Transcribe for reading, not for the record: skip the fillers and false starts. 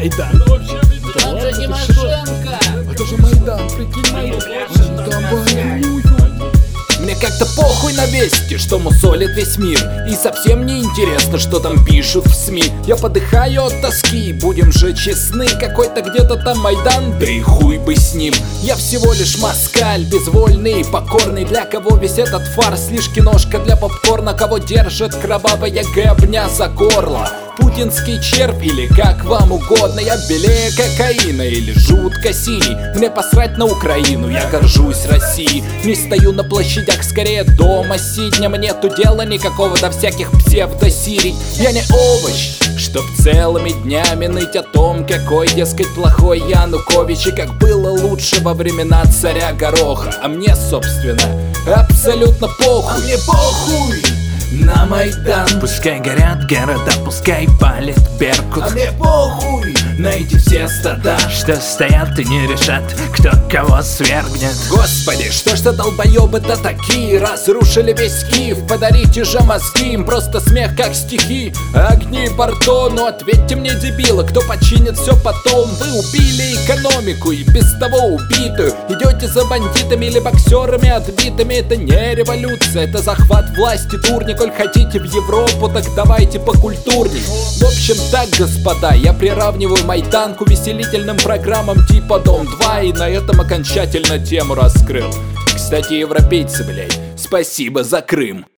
Майдан. Это Тимошенко. Это же Майдан, прикинь, Майдан. Мне как-то похуй на вести, что мусолит весь мир. И совсем не интересно, что там пишут в СМИ. Я подыхаю от тоски, будем же честны. Какой-то где-то там Майдан, да и хуй бы с ним. Я всего лишь москаль, безвольный и покорный. Для кого весь этот фарс лишь киношка для попкорна. Кого держит кровавая гребня за горло. Путинский червь или как вам угодно. Я белее кокаина или жутко синий. Мне посрать на Украину, я горжусь Россией. Не стою на площадях, скорее дома сидня. Мне нету дела никакого до всяких псевдосирий. Я не овощ, чтоб целыми днями ныть о том, какой, дескать, плохой Янукович. И как было лучше во времена царя Гороха. А мне, собственно, абсолютно похуй. Мне похуй На Майдан. Пускай горят города, пускай палит Беркут. А мне похуй на эти все стада, что стоят и не решат, кто кого свергнет. Господи, что ж за долбоебы-то такие? Разрушили весь Киев, подарите же мозги им. Просто смех как стихи, огни порто. Ну ответьте мне, дебилы, кто починит все потом? Вы убили экономику и без того убитую. Идете за бандитами или боксерами отбитыми. Это не революция, это захват власти, дурни. Коль хотите в Европу, так давайте покультурней. В общем так, господа, я приравниваю Майдан к увеселительным программам типа Дом-2. И на этом окончательно тему раскрыл. Кстати, европейцы, блядь, спасибо за Крым.